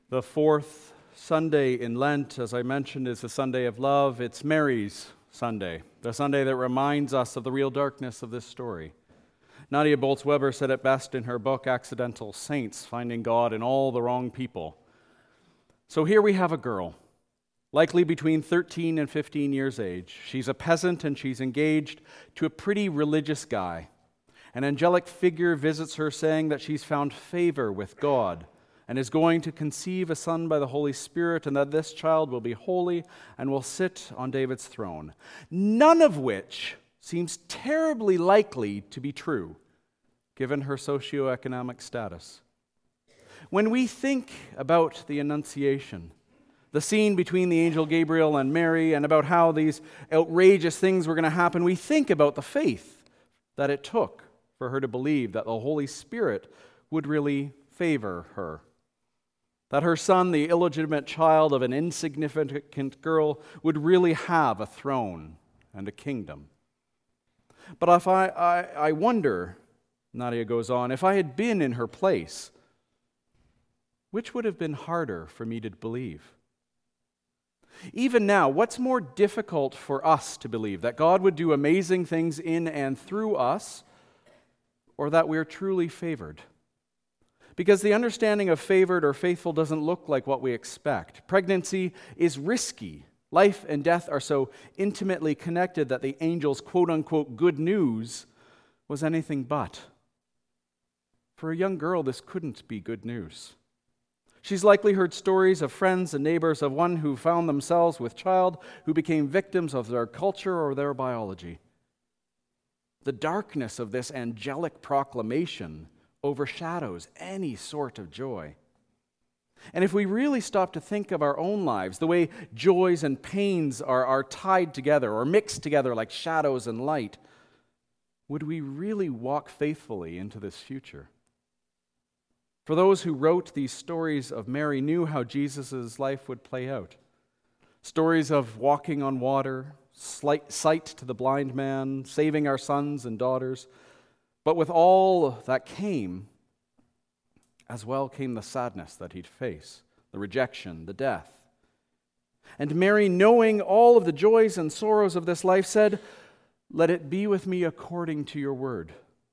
The fourth Sunday in Lent, as I mentioned, is the Sunday of love. It's Mary's Sunday, the Sunday that reminds us of the real darkness of this story. Nadia Bolz-Weber said it best in her book, Accidental Saints, Finding God in All the Wrong People. So here we have a girl, likely between 13 and 15 years age. She's a peasant and she's engaged to a pretty religious guy. An angelic figure visits her saying that she's found favor with God and is going to conceive a son by the Holy Spirit, and that this child will be holy and will sit on David's throne. None of which seems terribly likely to be true, given her socioeconomic status. When we think about the Annunciation, the scene between the angel Gabriel and Mary, and about how these outrageous things were going to happen, we think about the faith that it took for her to believe that the Holy Spirit would really favor her. That her son, the illegitimate child of an insignificant girl, would really have a throne and a kingdom. But if I wonder, Nadia goes on, if I had been in her place, which would have been harder for me to believe? Even now, what's more difficult for us to believe? That God would do amazing things in and through us, or that we're truly favored? Because the understanding of favored or faithful doesn't look like what we expect. Pregnancy is risky. Life and death are so intimately connected that the angel's quote-unquote good news was anything but. For a young girl, this couldn't be good news. She's likely heard stories of friends and neighbors of one who found themselves with child who became victims of their culture or their biology. The darkness of this angelic proclamation overshadows any sort of joy. And if we really stop to think of our own lives, the way joys and pains are tied together or mixed together like shadows and light, would we really walk faithfully into this future? For those who wrote these stories of Mary knew how Jesus' life would play out. Stories of walking on water, sight to the blind man, saving our sons and daughters. But with all that came, as well came the sadness that he'd face, the rejection, the death. And Mary, knowing all of the joys and sorrows of this life, said, "Let it be with me according to your word."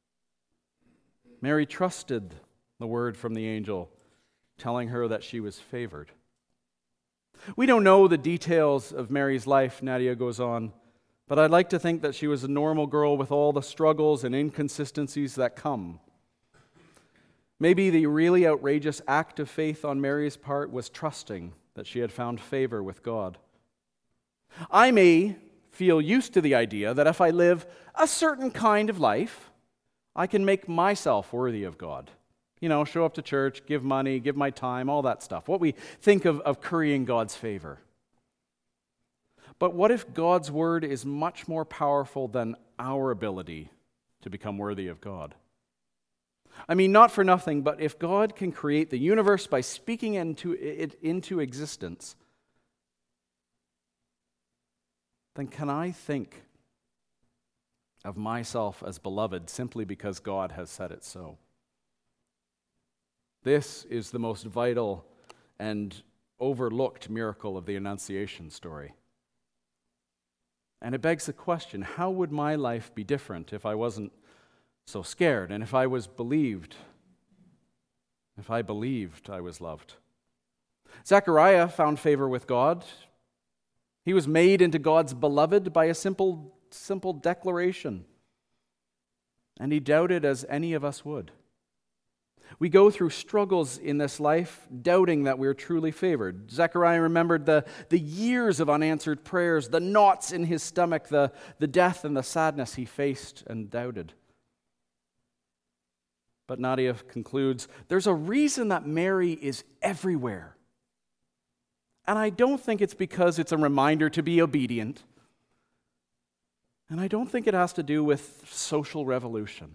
Mary trusted the word from the angel, telling her that she was favored. We don't know the details of Mary's life, Nadia goes on, but I'd like to think that she was a normal girl with all the struggles and inconsistencies that come. Maybe the really outrageous act of faith on Mary's part was trusting that she had found favor with God. I may feel used to the idea that if I live a certain kind of life, I can make myself worthy of God. You know, show up to church, give money, give my time, all that stuff. What we think of currying God's favor. But what if God's word is much more powerful than our ability to become worthy of God? I mean, not for nothing, but if God can create the universe by speaking it into existence, then can I think of myself as beloved simply because God has said it so? This is the most vital and overlooked miracle of the Annunciation story. And it begs the question, how would my life be different if I wasn't so scared and if I believed I was loved? Zechariah found favor with God. He was made into God's beloved by a simple declaration. And he doubted as any of us would. We go through struggles in this life, doubting that we're truly favored. Zechariah remembered the years of unanswered prayers, the knots in his stomach, the death and the sadness he faced and doubted. But Nadia concludes, there's a reason that Mary is everywhere. And I don't think it's because it's a reminder to be obedient. And I don't think it has to do with social revolution.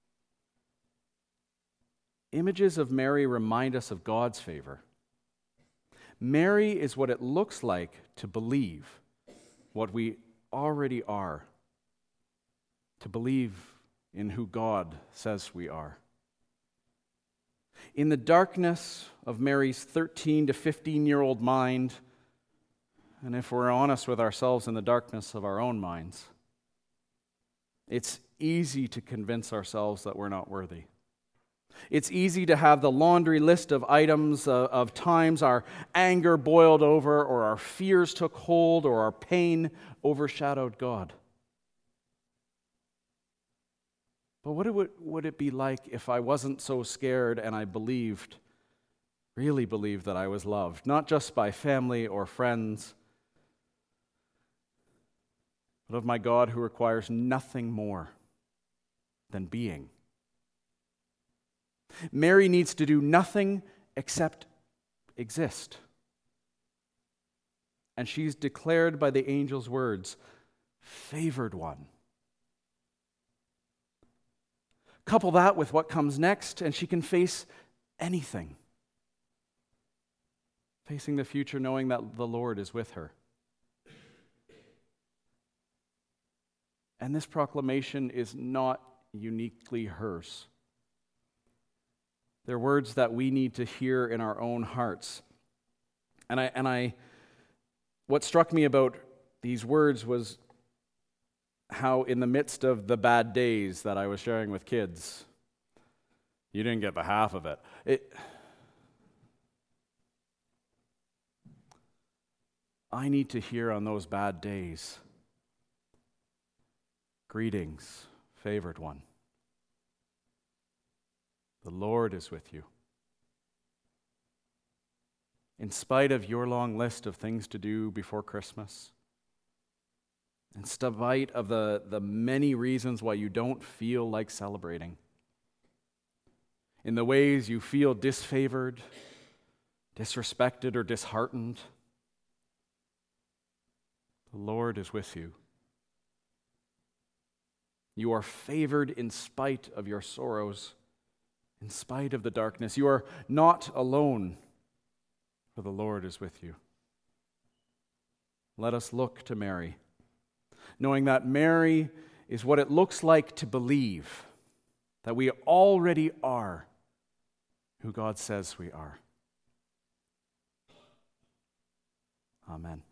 Images of Mary remind us of God's favor. Mary is what it looks like to believe what we already are, to believe in who God says we are. In the darkness of Mary's 13 to 15-year-old mind, and if we're honest with ourselves, in the darkness of our own minds, it's easy to convince ourselves that we're not worthy. It's easy to have the laundry list of items of times our anger boiled over, or our fears took hold, or our pain overshadowed God. But what would it be like if I wasn't so scared and I really believed that I was loved, not just by family or friends, but of my God who requires nothing more than being? Mary needs to do nothing except exist. And she's declared by the angel's words, favored one. Couple that with what comes next, and she can face anything. Facing the future, knowing that the Lord is with her. And this proclamation is not uniquely hers. They're words that we need to hear in our own hearts. And what struck me about these words was how in the midst of the bad days that I was sharing with kids, you didn't get the half of it. I need to hear on those bad days, greetings, favored one. The Lord is with you. In spite of your long list of things to do before Christmas, in spite of the many reasons why you don't feel like celebrating, in the ways you feel disfavored, disrespected, or disheartened, the Lord is with you. You are favored in spite of your sorrows, in spite of the darkness. You are not alone, for the Lord is with you. Let us look to Mary, knowing that Mary is what it looks like to believe that we already are who God says we are. Amen.